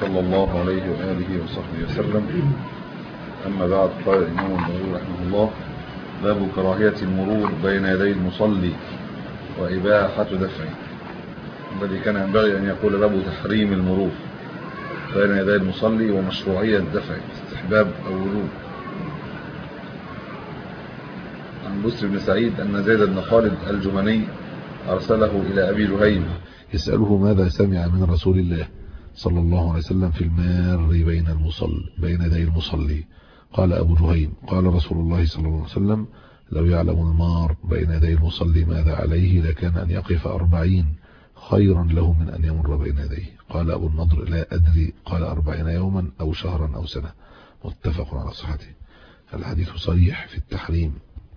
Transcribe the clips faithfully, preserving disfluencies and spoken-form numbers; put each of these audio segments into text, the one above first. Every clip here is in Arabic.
صلى الله عليه وآله وصحبه وسلم. أما بعد، قال الإمام النووي رحمه الله: باب كراهية المرور بين يدي المصلي وإباحة دفعه. الذي كان ينبغي أن يقول باب تحريم المرور بين يدي المصلي ومشروعية دفعه، استحباب أو وجوب. عن بسر بن سعيد أن زيد بن خالد الجهني أرسله إلى أبي جهيم يسأله ماذا سمع من رسول الله صلى الله عليه وسلم في المار بين المصلي بين يدي المصلي. قال أبو جهيم: قال رسول الله صلى الله عليه وسلم: لو يعلم المار بين يدي المصلي ماذا عليه لكان أن يقف أربعين خيرا له من أن يمر بين يديه. قال أبو النضر: لا أدري، قال أربعين يوما أو شهرا أو سنة. متفق على صحته. الحديث صريح في التحريم،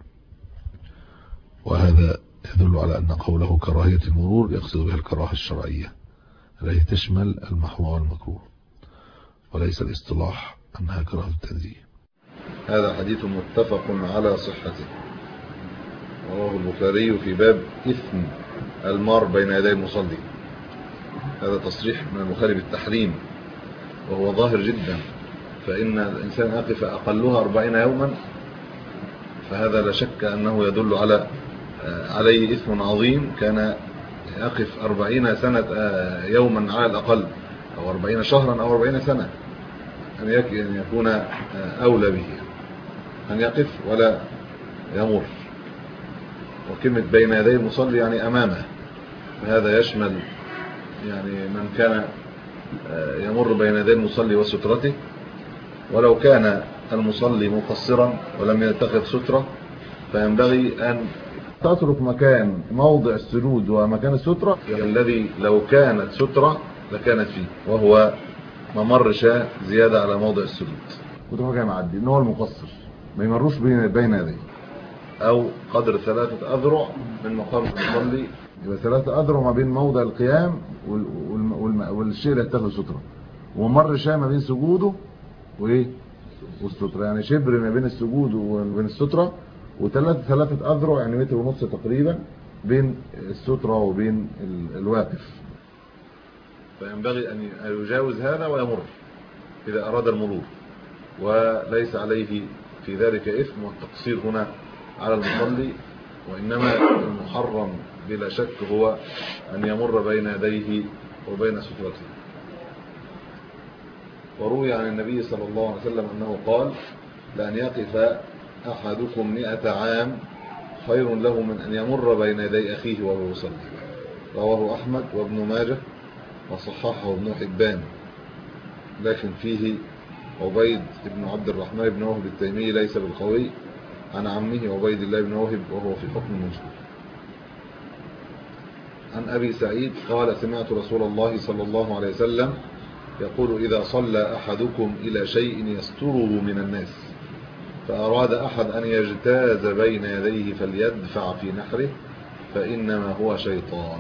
وهذا يدل على أن قوله كراهية المرور يقصد بها الكراهة الشرعية التي تشمل المحظور والمكروه، وليس الاصطلاح أنها كراهة التنزيه. هذا حديث متفق على صحته، رواه البخاري في باب إثم المار بين يدي المصلي. هذا تصريح من البخاري بالتحريم، وهو ظاهر جدا، فإن الإنسان يقف أقلها أربعين يوما، فهذا لا شك أنه يدل على عليه إثم عظيم. كان يقف أربعين سنة يوما على الأقل، أو أربعين شهرا أو أربعين سنة، أن يكون أولى به أن يقف ولا يمر. وكلمة بين يدي المصلي يعني أمامه، فهذا يشمل يعني من كان يمر بين يدي المصلي وسترته، ولو كان المصلي مقصرا ولم يتخذ سترة فينبغي أن تترك مكان موضع السجود ومكان السترة الذي لو كانت سترة لكانت فيه، وهو ممر شاة زيادة على موضع السجود. وتروح جاي معدي ان هو المقصر ما يمروش بين بين يديه، او قدر ثلاثة اذرع من مقام المصلي، يبقى ثلاثة اذرع ما بين موضع القيام والشيء اللي يتخذ سترة، وممر شاة ما بين سجوده وايه والسترة، يعني شبر ما بين السجود وبين السترة، وثلاثة ثلاثة اذرع يعني متر ونص تقريبا بين السترة وبين الواقف. فينبغي أن يجاوز هذا ويمر إذا أراد المرور، وليس عليه في ذلك إثم. والتقصير هنا على المصلي، وإنما المحرم بلا شك هو أن يمر بين يديه وبين سترته. وروي عن النبي صلى الله عليه وسلم أنه قال: لأن يقف أحدكم مئة عام خير له من أن يمر بين يدي أخيه وهو يصلي. رواه أحمد وابن ماجه وصححه ابن حبان، لكن فيه عبيد بن عبد الرحمن بن وهب التيمي ليس بالقوي، عن عمه عبيد الله بن وهب وهو في حكم المنصور. عن أبي سعيد قال: سمعت رسول الله صلى الله عليه وسلم يقول: إذا صلى أحدكم إلى شيء يستره من الناس فأراد أحد أن يجتاز بين يديه فليدفع في نحره فإنما هو شيطان.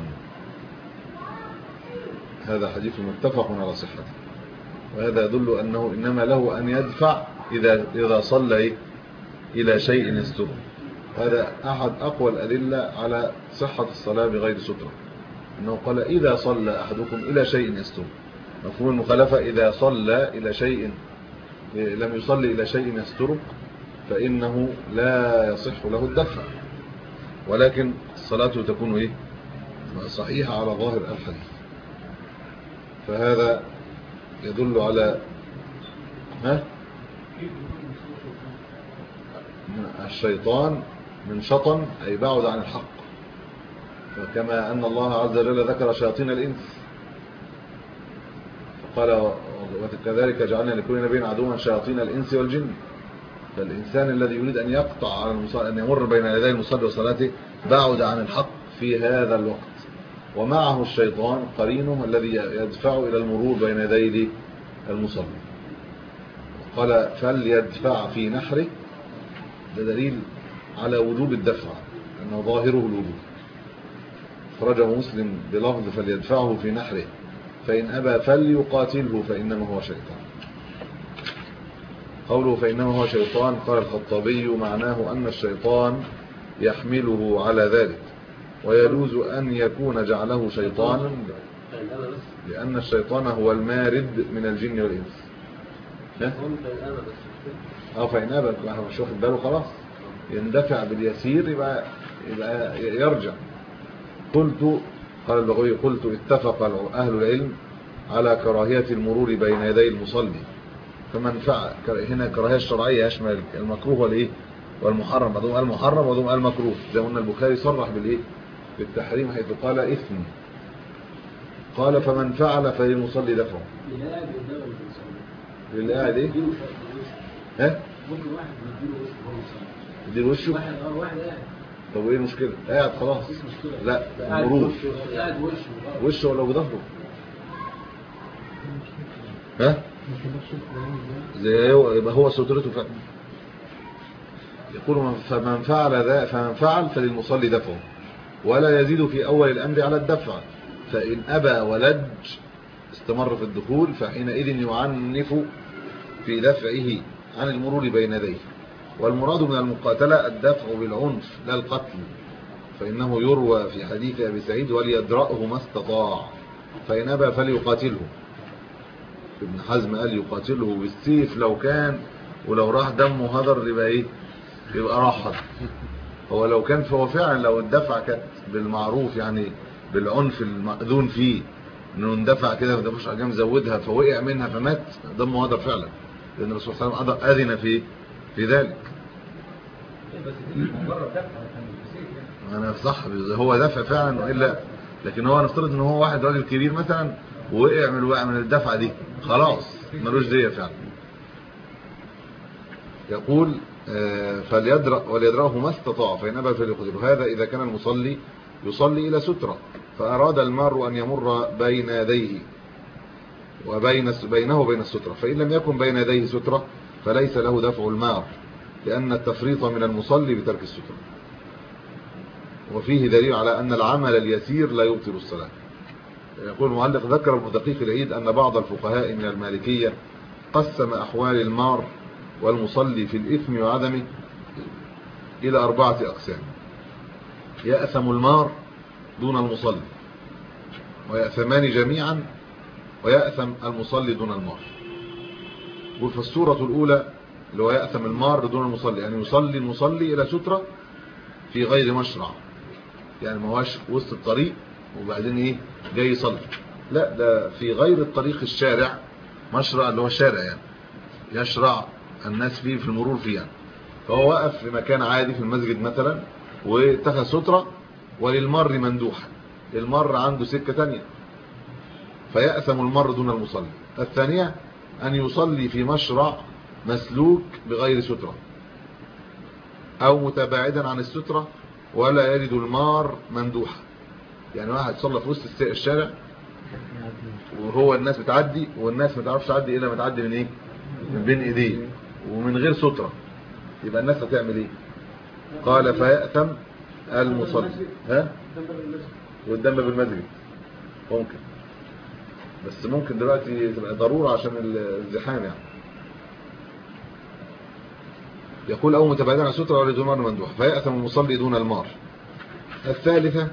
هذا حديث متفق على صحته، وهذا يدل أنه إنما له أن يدفع إذا إذا صلى إلى شيء يستره. هذا أحد أقوى الأدلة على صحة الصلاة بغير سترة، أنه قال: إذا صلى أحدكم إلى شيء يستره. مفهوم المخالفة: إذا صلى إلى شيء لم يصلي إلى شيء يستره فإنه لا يصح له الدفع، ولكن صلاته تكون إيه؟ صحيحة على ظاهر الحديث. فهذا يدل على ها الشيطان من شطن، أي بعد عن الحق، فكما أن الله عز وجل ذكر شياطين الإنس فقال: وكذلك جعلنا لكل نبي عدوا شياطين الإنس والجن. فالإنسان الذي يريد أن يقطع على المصلي أن يمر بين يدي المصلي وصلاته بعد عن الحق في هذا الوقت، ومعه الشيطان قرينه الذي يدفع إلى المرور بين يدي المصلي. قال: فليدفع في نحره، ده دليل على وجوب الدفع، أنه ظاهره الوجوب. خرجه مسلم بلفظ: فليدفعه في نحره، فإن أبى فليقاتله فإنما هو شيطان. قوله فإنما هو شيطان، قال الخطابي: معناه أن الشيطان يحمله على ذلك، ويجوز أن يكون جعله شيطانا لأن الشيطان هو المارد من الجن والإنس. اه فإن أبى مش واخد باله خلاص يندفع باليسير يبقى يبقى يرجع. قلت قال البغوي قلت اتفق أهل العلم على كراهية المرور بين يدي المصلي، فمن فعل هنا كراهية الشرعية يشمل المكروه والايه والمحرم، بعضهم قال محرم وبعضهم قال مكروه، زي ما قلنا البخاري صرح بالايه بالتحريم حيث قال إثم، قال فمن فعل فللمصلي دفعه. اللي قاعد ايه ها ممكن واحد يديله وشه وهو بيصلي، يديله وشه واحد اه واحد قاعد. طب وايه المشكله؟ قاعد خلاص. مفيش مشكله. لا قاعد مرور وشه قاعد وشه وشه ولا بظهره ها زي هو يبقى هو سترته فعلا. يقول فمن فعل ذا فمن فعل فللمصلي دفعه ولا يزيد في اول الامر على الدفع، فان ابى ولج استمر في الدخول فحينئذ يعنف في دفعه عن المرور بين يديه. والمراد من المقاتلة الدفع بالعنف لا القتل، فإنه يروى في حديث أبي سعيد وليدرأه ما استطاع، فإن أبى فليقاتله. ابن حزم قال يقاتله بالسيف لو كان، ولو راح دمه هدر يبقى ايه يبقى راح. هو لو كان فهو فعلا لو الدفع كانت بالمعروف يعني بالعنف المأذون فيه انه اندفع كده ما مش حاجه مزودها فوقع منها فمات دمه هدر فعلا، لان الرسول صلى الله عليه وسلم اذن في في ذلك. بس دي مجرد دفع انا صح هو دفع فعلا والا، لكن هو نفترض ان هو واحد راجل كبير مثلا ووقع من الوقع من الدفعه دي خلاص ملوش ديه فعلا. يقول فليدرأ وليدرأه ما استطاع فإن أبى فليقتله. هذا إذا كان المصلي يصلي إلى سترة فأراد المار أن يمر بين يديه وبين بينه وبين السترة، فإن لم يكن بين يديه سترة فليس له دفع المار، لأن التفريط من المصلي بترك السترة. وفيه دليل على أن العمل اليسير لا يبطل الصلاة. يقول المعلق ذكر ابن دقيق العيد أن بعض الفقهاء من المالكية قسم أحوال المار والمصلي في الإثم وعدمه إلى أربعة أقسام: يأثم المار دون المصلي، ويأثمان جميعا، ويأثم المصلي دون المار. وفي الصورة الأولى اللي هو يأثم المار دون المصلي، يعني يصلي المصلي إلى سترة في غير مشرع، يعني ما هوش وسط الطريق وبعدين إيه جاي يصلي، لا ده في غير الطريق الشارع، مشرع اللي هو الشارع يعني يشرع الناس فيه في المرور فيه يعني. فهو وقف في مكان عادي في المسجد مثلا واتخذ سترة وللمر مندوحة، المر عنده سكة تانية فيأثم المر دون المصلي. الثانية أن يصلي في مشرع مسلوك بغير سترة أو متباعدا عن السترة ولا يجد المار مندوحة، يعني واحد صلى في وسط الشارع وهو الناس بتعدي والناس ما تعرفش تعدي إلا ما تعدي من إيه من بين إيديه ومن غير سترة، يبقى الناس هتعمل إيه؟ قال فيأثم المصلي. ها قدام باب المسجد ممكن، بس ممكن دلوقتي تبقى ضرورة عشان الزحام يعني. يقول أو متباعدا عن السترة ولا يجد المار مندوحة فيأثم المصلي دون المار. الثالثة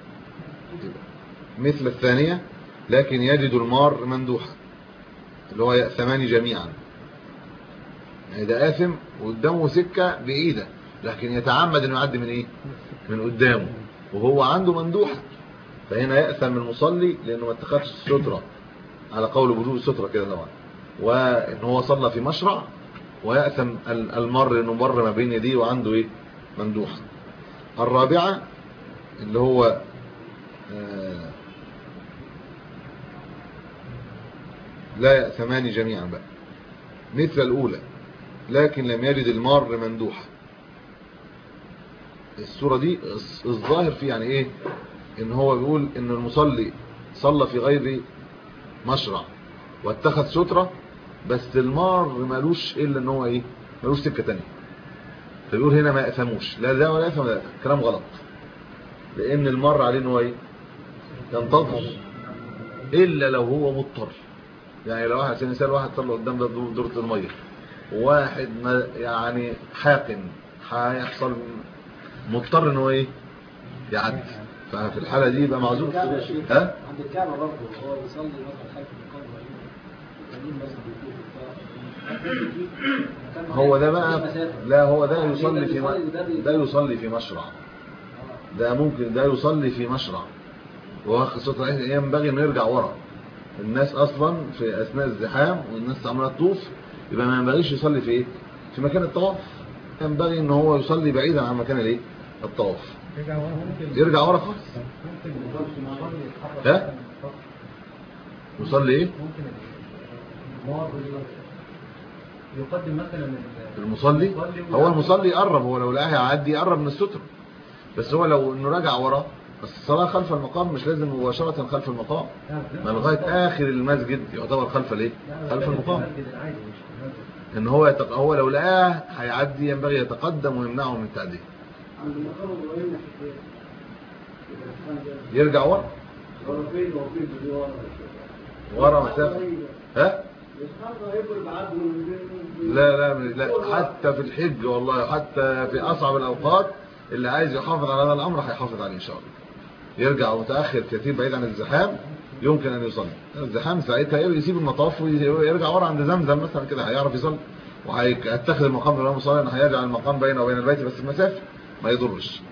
مثل الثانية لكن يجد المار مندوحة اللي هو يأثمان جميعا، يعني ده آثم وقدامه سكة بعيدة لكن يتعمد انه يعدي من ايه من قدامه وهو عنده مندوحة، فهنا يأثم المصلي لانه ما اتخذش السترة على قول وجوب السترة كده طبعا، وان هو صلى في مشرع، ويأثم المر لانه مر ما بين يديه وعنده ايه مندوحة. الرابعة اللي هو آه لا يأثمان جميعا بقى مثل الأولى لكن لم يجد المار مندوحة. السورة دي الظاهر فيه يعني ايه ان هو بيقول ان المصلي صلى في غير مشرع واتخذ سترة بس المار مالوش الا ان هو ايه مالوش سكة تانية، فبيقول هنا ما يأثموش لا ده ولا يأثم ده، كلام غلط، لان المار عليه ان هو ايه ينتظر الا لو هو مضطر، يعني لو واحد سنسال واحد صلى قدام ده دورة المية واحد يعني حاقن هيحصل مضطر ان هو ايه يعدي، ففي الحالة دي يبقى معذور. ها؟ عند الكعبة برضه هو يصلي مثلا خلف المقام إبراهيم مثلا بيطوف. هو ده بقى، لا هو ده يصلي في ده يصلي في مشرع، ده ممكن ده يصلي في مشرع، وخاصة ينبغي انه يرجع ورا. الناس اصلا في اثناء الزحام والناس عماله تطوف، يبقى ما ينبغيش يصلي في ايه؟ في مكان الطواف. ينبغي ان هو يصلي بعيدا عن مكان الايه؟ الطواف. يرجع ورا خالص. ها؟ يصلي ايه؟ يقدم مثلا المصلي، هو المصلي يقرب، هو لو لقاه يعدي يقرب من الستر، بس هو لو انه راجع ورا، بس الصلاه خلف المقام مش لازم مباشره خلف المقام، ما لغايه اخر المسجد يعتبر خلف الايه؟ خلف المقام. ان هو يتق... هو لو لقاه هيعدي ينبغي يتقدم ويمنعه من التعديه. يرجع ورا ورا مسافه. ها؟ لا لا لا، حتى في الحج والله، حتى في اصعب الاوقات اللي عايز يحافظ على هذا الامر هيحافظ عليه ان شاء الله. يرجع متاخر كثير بعيد عن الزحام، يمكن ان يصلي. الزحام ساعتها يسيب المطاف ويرجع ورا عند زمزم مثلا كده، هيعرف يصلي، وهيتخذ المقام بالامام صلى الله عليه وسلم، هيجعل المقام بينه وبين البيت بس المسافه ما يضرش.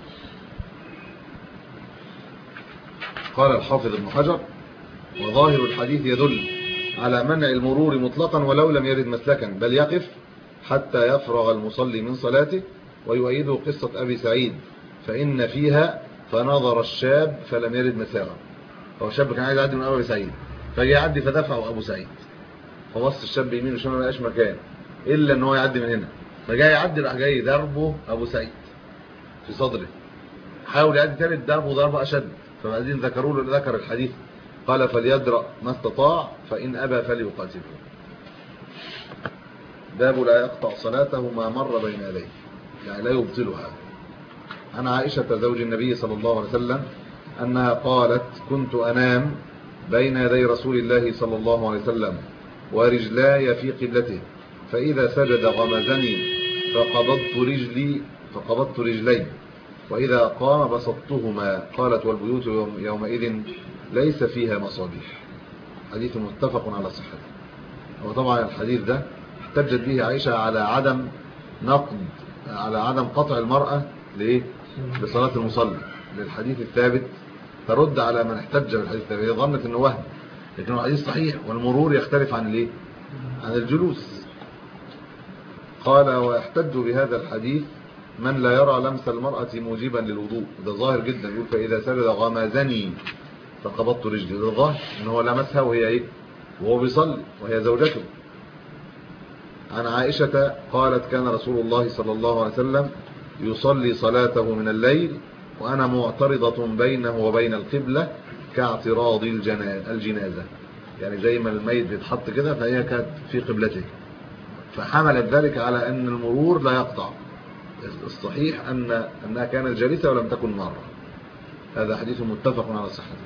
قال الحافظ ابن حجر: وظاهر الحديث يدل على منع المرور مطلقا ولو لم يرد مسلكا، بل يقف حتى يفرغ المصلي من صلاته. ويؤيده قصة أبي سعيد فإن فيها: فنظر الشاب فلم يرد مساغا. هو الشاب كان عايز يعدي من أبي سعيد، فجاء يعدي فدفعه أبو سعيد، فبص الشاب يمين وشمال ما لقاش مكان إلا إن هو يعدي من هنا، فجاء يعدي راح جاي ضربه أبو سعيد في صدره، حاول يعدي تاني ضربه ضربه أشد. فبعدين ذكروا له ذكر الحديث قال: فليدرأ ما استطاع فإن أبى فليقاتله. باب لا يقطع صلاته ما مر بين يديه، يعني لا يبطلها. عن عائشة زوج النبي صلى الله عليه وسلم أنها قالت: كنت أنام بين يدي رسول الله صلى الله عليه وسلم ورجلاي في قبلته، فإذا سجد غمزني فقبضت رجلي فقبضت رجلي، وإذا قام بسطتهما. قالت: والبيوت يومئذ ليس فيها مصابيح. حديث متفق على صحته. وطبعا الحديث ده احتجت به عائشة على عدم نقد على عدم قطع المرأة لإيه؟ لصلاة المصلي، للحديث الثابت، ترد على من احتج بالحديث الثابت. هي ظنت انه وهم، لكن الحديث صحيح، والمرور يختلف عن الايه؟ عن الجلوس. قال: ويحتج بهذا الحديث من لا يرى لمس المرأة موجبا للوضوء. ده ظاهر جدا، يقول: فإذا سجد غمزني فقبضت رجلي. ده ظاهر ان هو لمسها وهي ايه؟ وهو بيصلي وهي زوجته. عن عائشة قالت: كان رسول الله صلى الله عليه وسلم يصلي صلاته من الليل وأنا معترضة بينه وبين القبلة كاعتراض الجنازة، يعني زي ما الميت بيتحط كده فهي كانت في قبلته، فحملت ذلك على أن المرور لا يقطع. الصحيح أن أنها كانت جالسة ولم تكن مرة. هذا حديث متفق على صحته.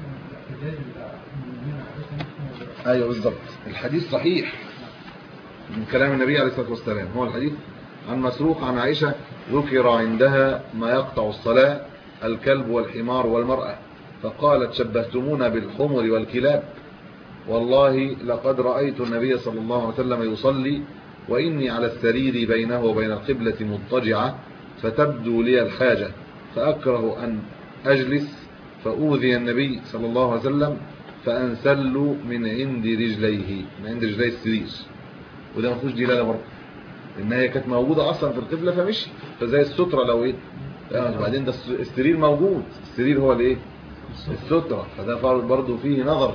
أيوة بالضبط، الحديث صحيح من كلام النبي عليه الصلاة والسلام. هو الحديث عن مسروق عن عائشة: ذكر عندها ما يقطع الصلاة: الكلب والحمار والمرأة، فقالت: شبهتمونا بالحمر والكلاب، والله لقد رأيت النبي صلى الله عليه وسلم يصلي وإني على السرير بينه وبين القبلة مضطجعة، فتبدو لي الحاجة فأكره أن أجلس، فأوذي النبي صلى الله عليه وسلم فأنسل من عند رجليه، من عند رجلي السرير. وده ما فيهوش دلاله برضه ان هي كانت موجوده اصلا في القبله فمشي، فزي الستره لو ايه. وبعدين ده السرير موجود، السرير هو الايه؟ الستره، فده برضه فيه نظر.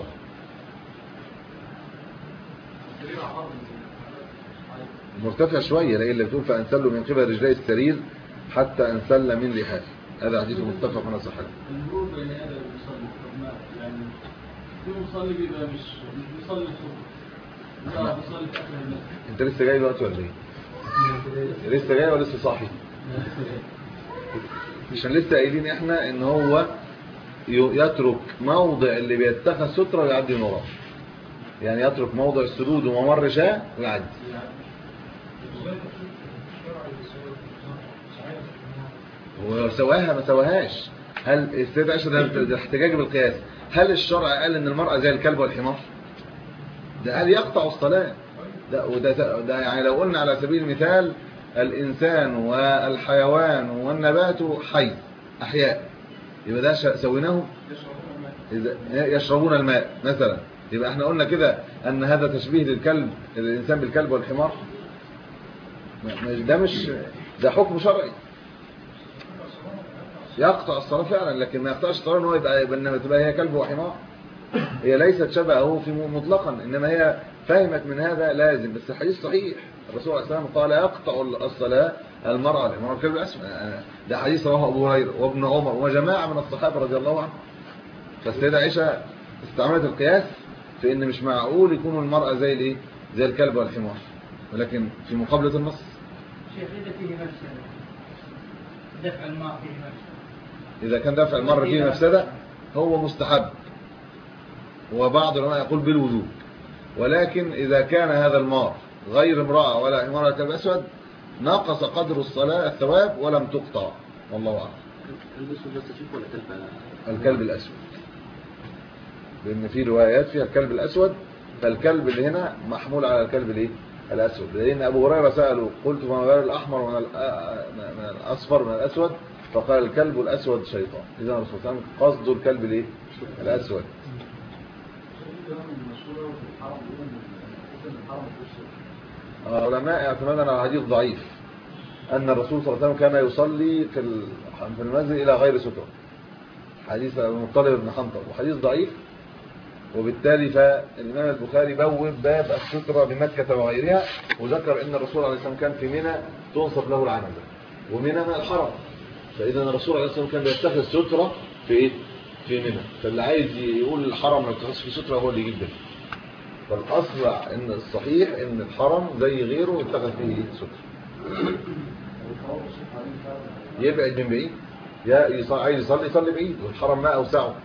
مرتفع شويه، لان اللي بتقول فانسل من قبل رجلي السرير حتى انسل من لحافه. هذا حديث متفق على صحته. المرور بين يدي المصلي، يعني في مصلي بيبقى مش مش بيصلي الصبح، لا بيصلي في اخر المسجد. انت لسه جاي دلوقتي ولا ايه؟ لسه جاي ولا لسه صاحي؟ عشان لسه قايلين احنا ان هو يترك موضع اللي بيتخذ ستره ويعدي من وراه، يعني يترك موضع السجود وممر شاة ويعدي. هو سواها ما سواهاش، هل السيدة عائشة ده احتجاج بالقياس، هل الشرع قال ان المرأة زي الكلب والحمار؟ ده قال يقطع الصلاة. ده وده ده يعني لو قلنا على سبيل المثال الإنسان والحيوان والنبات حي أحياء، يبقى ده سويناه يشربون الماء مثلا، يبقى احنا قلنا كده أن هذا تشبيه للكلب الإنسان بالكلب والحمار. ده مش ده حكم شرعي يقطع الصلاة فعلا، لكن ما يقطعش الصلاة ان هو يبقى انما تبقى هي كلب وحمار. هي ليست شبهه في مطلقا، انما هي فهمت من هذا لازم. بس الحديث صحيح، الرسول عليه الصلاة والسلام قال يقطع الصلاة المرأة والحمار والكلب الأسود. ده حديث رواه أبو هريرة وابن عمر وجماعة من الصحابة رضي الله عنهم. فالسيدة عائشة استعملت القياس في ان مش معقول يكون المرأة زي الايه زي الكلب والحمار، ولكن في مقابلة النص. شيخ إذا فيه مفسدة دفع الماء فيه مفسدة، إذا كان دفع المرة فيه مفسدة هو مستحب، وبعض العلماء يقول بالوجوب. ولكن إذا كان هذا المار غير امرأة ولا حمار ولا كلب أسود نقص قدر الصلاة الثواب ولم تقطع، والله أعلم. الأسود بس تشوف ولا كلب؟ الكلب الأسود، لأن في روايات فيها الكلب الأسود، فالكلب اللي هنا محمول على الكلب الايه الأسود. لأن أبو هريرة سأله قلت فما بال الأحمر من من الأصفر من الأسود؟ فقال الكلب الأسود شيطان. إذا الرسول صلى الله عليه وسلم قصده الكلب الايه الأسود. علماء اعتمادا على حديث ضعيف أن الرسول صلى الله عليه وسلم كان يصلي في في المسجد إلى غير سترة، حديث المطلب بن حنطب، وحديث ضعيف. وبالتالي فالإمام البخاري بوب باب السترة بمكة وغيرها، وذكر أن الرسول عليه الصلاة والسلام كان في منى تنصب له العنزة، ومنى من الحرم، فإذا الرسول عليه الصلاة والسلام كان بيتخذ سترة في إيه؟ في منى. فاللي عايز يقول الحرم ما بيتخذش في سترة هو اللي يجيب ده. فالأصل إن الصحيح إن الحرم زي غيره يتخذ فيه إيه؟ سترة. يبعد من بعيد، يا عايز يصلي يصلي بعيد، والحرم ما أوسعه.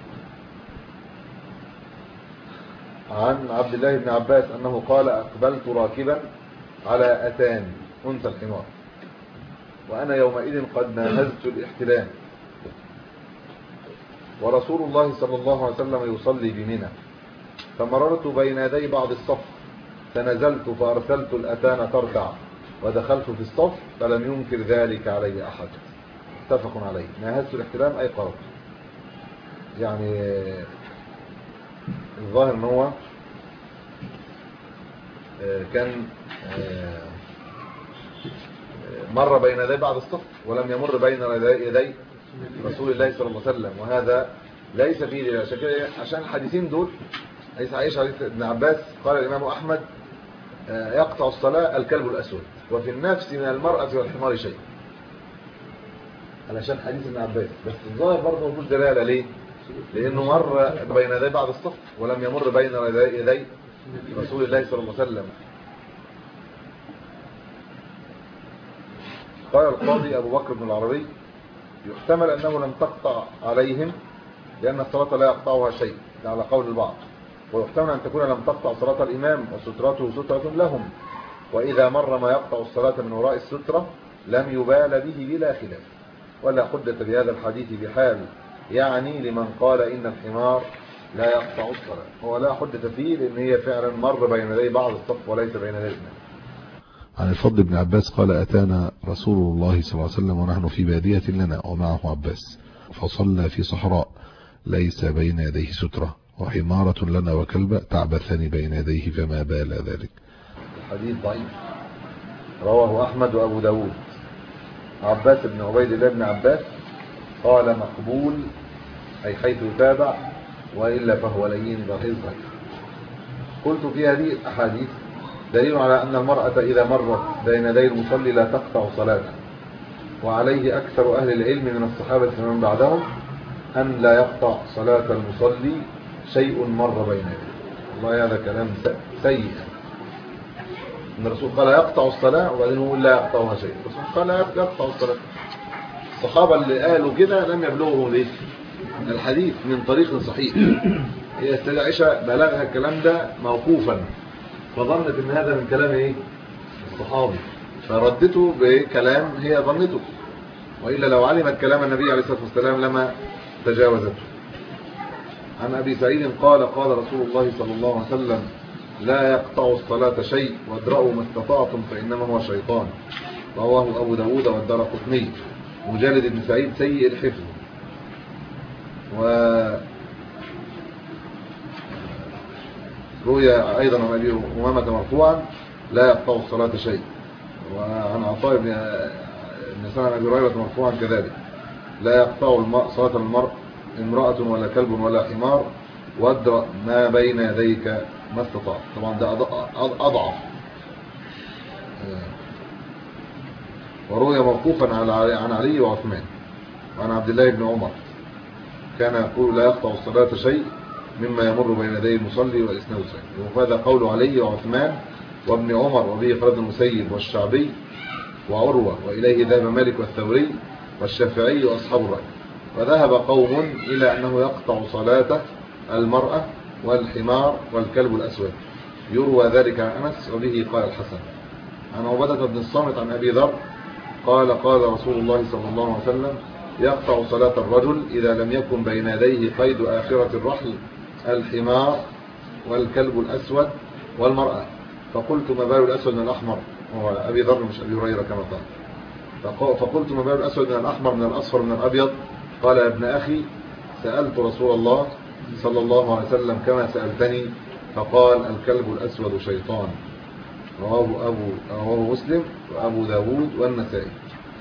عن عبد الله بن عباس أنه قال أقبلت راكبا على أتان أنثى الحمار، وأنا يومئذ قد ناهزت الاحتلام، ورسول الله صلى الله عليه وسلم يصلي بمنى، فمررت بين يدي بعض الصف فنزلت فأرسلت الأتان تركع ودخلت في الصف فلم ينكر ذلك علي أحد. اتفق عليه. ناهزت الاحتلام أي قرب، يعني الظاهر ان هو كان مر بين يدي بعض الصف ولم يمر بين يدي رسول الله صلى الله عليه وسلم، وهذا ليس فيه عشان الحديثين دول. حديث عائشة حديث ابن عباس قال الإمام أحمد يقطع الصلاة الكلب الأسود، وفي النفس من المرأة والحمار شيء، علشان حديث ابن عباس. بس الظاهر برضه مفيش دلالة. ليه؟ لأنه مر بين يدي بعض الصف ولم يمر بين يدي رسول الله صلى الله عليه وسلم. قال القاضي أبو بكر بن العربي يحتمل أنه لم تقطع عليهم لأن الصلاة لا يقطعها شيء على قول البعض، ويحتمل أن تكون لم تقطع صلاة الإمام وسترته سترة لهم، وإذا مر ما يقطع الصلاة من وراء السترة لم يبال به بلا خلاف، ولا حجة بهذا الحديث بحال، يعني لمن قال إن الحمار لا يقطع الصلاة، هو لا حجة فيه لأن هي فعلا مر بين يدي بعض الصف وليس بين يدي الإمام. عن الفضل بن عباس قال أتانا رسول الله صلى الله عليه وسلم ونحن في بادية لنا ومعه عباس، فصلى في صحراء ليس بين يديه سترة، وحمارة لنا وكلبة تعبثان بين يديه فما بال ذلك. الحديث ضعيف، رواه أحمد وأبو داود. عباس بن عبيد الله بن عباس قال مقبول أي حيث يتابع، وإلا فهو لين ضعيف. قلت في هذه الأحاديث دليل على أن المرأة إذا مرت بين يدي المصلي لا تقطع صلاته، وعليه أكثر أهل العلم من الصحابة ومن بعدهم أن لا يقطع صلاة المصلي شيء مر بين يديه. والله هذا كلام سيء. ان الرسول قال يقطع الصلاة وبعدين يقول لا يقطعها شيء. الرسول قال لا يقطع الصلاة. الصحابة اللي قالوا كده لم يبلغوا ليه الحديث من طريق صحيح. هي السيدة عائشة بلغها الكلام ده موقوفا، فظنت ان هذا من كلام ايه الصحابي، فردته بكلام هي ظنته. وإلا لو علمت كلام النبي عليه الصلاة والسلام لما تجاوزته. عن أبي سعيد قال قال رسول الله صلى الله عليه وسلم لا يقطع الصلاة شيء وادرأوا ما استطعتم فإنما هو شيطان. رواه أبو داود والدارقطني. مجالد بن سعيد سيء الحفظ. وروي أيضا عن أبي أمامة مرفوعا لا يقطع الصلاة شيء. وعن عطاء بن سعد عن أبي هريرة مرفوعا كذلك لا يقطع صلاة المرء امرأة ولا كلب ولا حمار وادرأ ما بين يديك ما استطاع. طبعا ده أضعف. وروي موقوفا عن علي وعثمان وعن عبد الله بن عمر كان يقول لا يقطع الصلاة شيء مما يمر بين يدي المصلي والإسناد صحيح. وهذا قول علي وعثمان وابن عمر وبه خالد المسيب والشعبي وعروة، وإليه ذهب مالك والثوري والشافعي وأصحاب الرأي. وذهب قوم إلى أنه يقطع صلاة المرأة والحمار والكلب الأسود. يروى ذلك عن أنس وبه قال الحسن. عن عبادة بن الصامت عن أبي ذر قال قال رسول الله صلى الله عليه وسلم يقطع صلاة الرجل إذا لم يكن بين يديه قيد آخرة الرحل الحمار والكلب الأسود والمرأة. فقلت ما بال الأسود من الأحمر؟ هو أبي ذر مش أبي هريرة كما قال. فقلت ما بال الأسود من الأحمر من الأصفر من الأبيض؟ قال يا ابن أخي سألت رسول الله صلى الله عليه وسلم كما سألتني فقال الكلب الأسود شيطان. رواه أبو رواه مسلم وأبو داود والنسائي.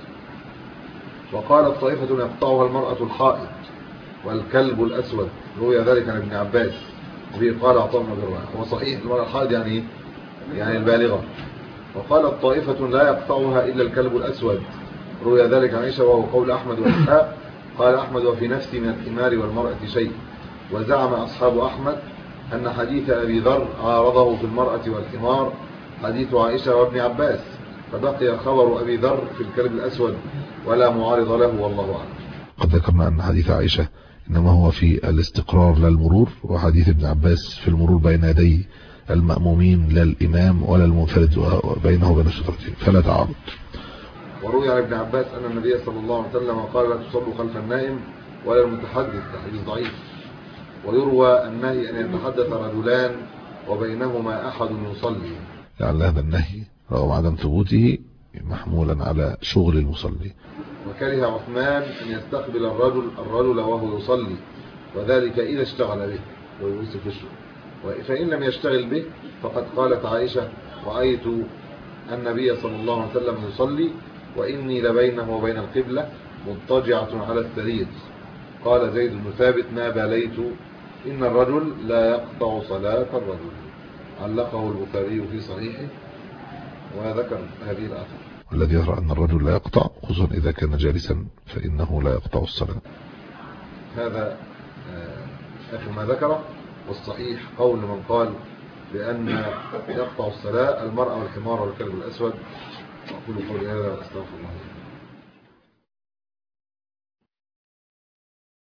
وقالت طائفة يقطعها المرأة الحائض والكلب الأسود. روي ذلك عن ابن عباس وبه قال عطاء بن أبي رباح. هو صحيح المرأة الحائض يعني ايه؟ يعني البالغة. وقالت طائفة لا يقطعها إلا الكلب الأسود. روي ذلك عن عائشة وهو قول أحمد وإسحاق. قال أحمد وفي نفسي من الحمار والمرأة شيء. وزعم أصحاب أحمد أن حديث أبي ذر عارضه في المرأة والحمار حديث عائشة وابن عباس، فبقي خبر أبي ذر في الكلب الأسود ولا معارض له والله أعلم. قد ذكرنا أن حديث عائشة إنما هو في الاستقرار لا المرور، وحديث ابن عباس في المرور بين يدي المأمومين لا الإمام ولا المنفرد بينه وبين السترتين فلا تعارض. وروي عن ابن عباس أن النبي صلى الله عليه وسلم قال لا تصلوا خلف النائم ولا المتحدث، حديث ضعيف. ويروى النهي أن يتحدث رجلان وبينهما أحد يصلي. لعل هذا النهي رغم عدم ثبوته محمولا على شغل المصلي. وكره عثمان أن يستقبل الرجل الرجل وهو يصلي، وذلك إذا اشتغل به ويوسف في الشغل. فإن لم يشتغل به فقد قالت عائشة رأيت النبي صلى الله عليه وسلم يصلي وإني لبينه وبين القبلة مضطجعة على السرير. قال زيد بن ثابت ما باليت إن الرجل لا يقطع صلاة الرجل. علقه البخاري في صحيحه وذكر هذه الآثار. والذي يرى أن الرجل لا يقطع خصوصا إذا كان جالسا فإنه لا يقطع الصلاة. هذا آخر ما ذكره. والصحيح قول من قال بأن يقطع الصلاة المرأة والحمار والكلب الأسود. أقول قولي هذا وأستغفر الله.